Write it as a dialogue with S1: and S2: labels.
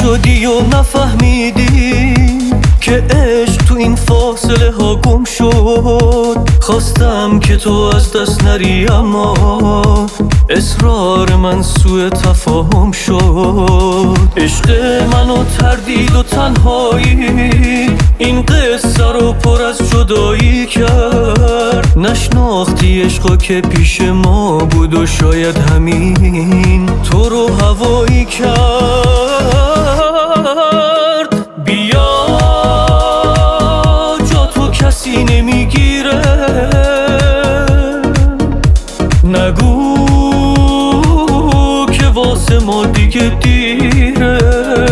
S1: شدی و نفهمیدی که عشق تو این فاصله ها گم شد. خواستم که تو از دست نری اما اصرار من سوء تفاهم شد. عشق منو تردید و تنهایی این قصه رو پر از جدایی کرد. نشناختی عشقا که پیش ما بود و شاید همین تو رو هوایی کرد. بیا جا تو کسی نمیگیره، نگو که واسه ما دیگه دیره.